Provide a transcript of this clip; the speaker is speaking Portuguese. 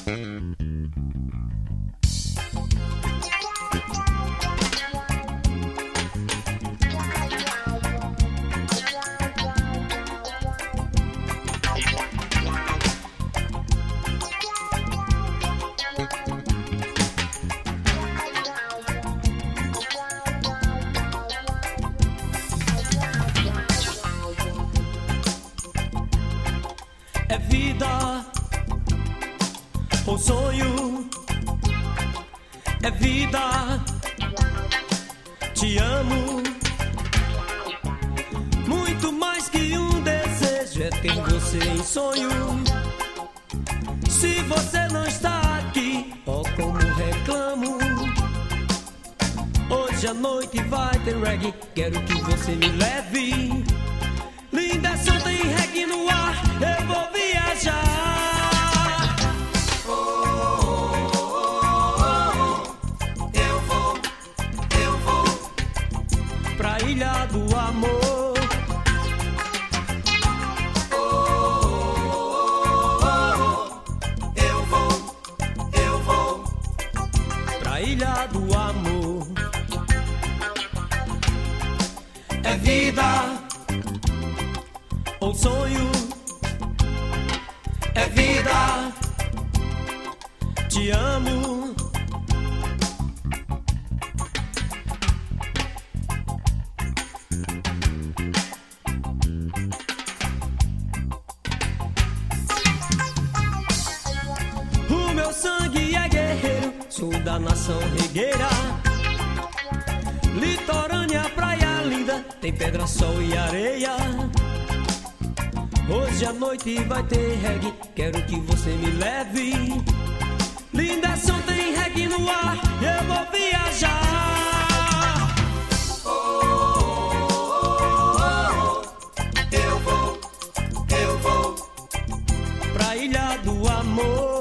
É vida ou sonho? É vida, te amo. Muito mais que um desejo é ter você em sonho. Se você não está aqui, ó como reclamo. Hoje à noite vai ter reggae, quero que você me leve. Linda santa e reggae no ar, eu vou viajar. Eu vou pra Ilha do Amor. Eu vou pra Ilha do Amor. É vida ou sonho? É vida, te amo. O meu sangue é guerreiro, sou da nação regueira. Litorânea, praia linda, tem pedra, sol e areia. Hoje à noite vai ter reggae, quero que você me leve. Linda som tem reggae no ar, eu vou viajar. Eu vou pra Ilha do Amor.